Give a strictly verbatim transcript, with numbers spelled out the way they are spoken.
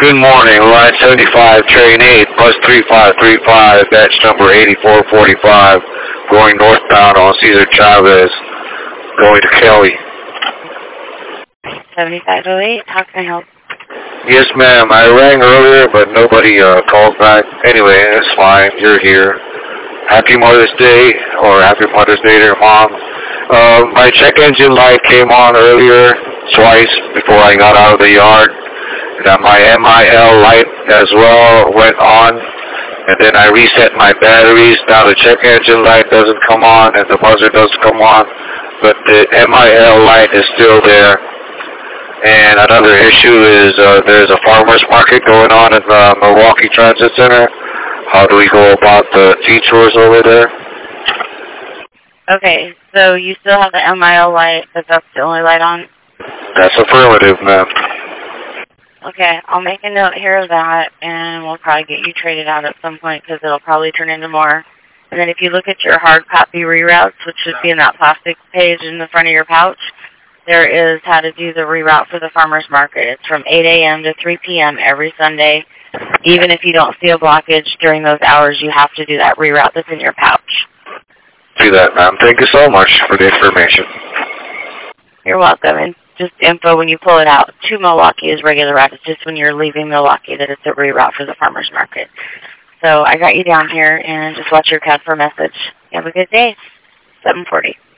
Good morning, line seventy-five, train eight, bus three five three five, batch number eighty-four forty-five, going northbound on Cesar Chavez, going to Kelly. seventy-five oh eight, how can I help? Yes, ma'am. I rang earlier, but nobody uh, called back. Anyway, it's fine. You're here. Happy Mother's Day, or Happy Mother's Day to your mom. Uh, my check engine light came on earlier twice before I got out of the yard. And my M I L light as well went on. And then I reset my batteries. Now the check engine light doesn't come on and the buzzer doesn't come on. But the M I L light is still there. And another issue is uh, there's a farmer's market going on in the Milwaukee Transit Center. How do we go about the tea tours over there? Okay, so you still have the M I L light, but that's the only light on? That's affirmative, ma'am. Okay, I'll make a note here of that, and we'll probably get you traded out at some point because it'll probably turn into more. And then if you look at your hard copy reroutes, which should be in that plastic page in the front of your pouch, there is how to do the reroute for the farmer's market. It's from eight A M to three P M every Sunday. Even if you don't see a blockage during those hours, you have to do that reroute that's in your pouch. Do that, ma'am. Thank you so much for the information. You're welcome. And just info when you pull it out to Milwaukee is regular route. It's just when you're leaving Milwaukee that it's a reroute for the farmer's market. So I got you down here, and just watch your C A D for a message. You have a good day. seven forty.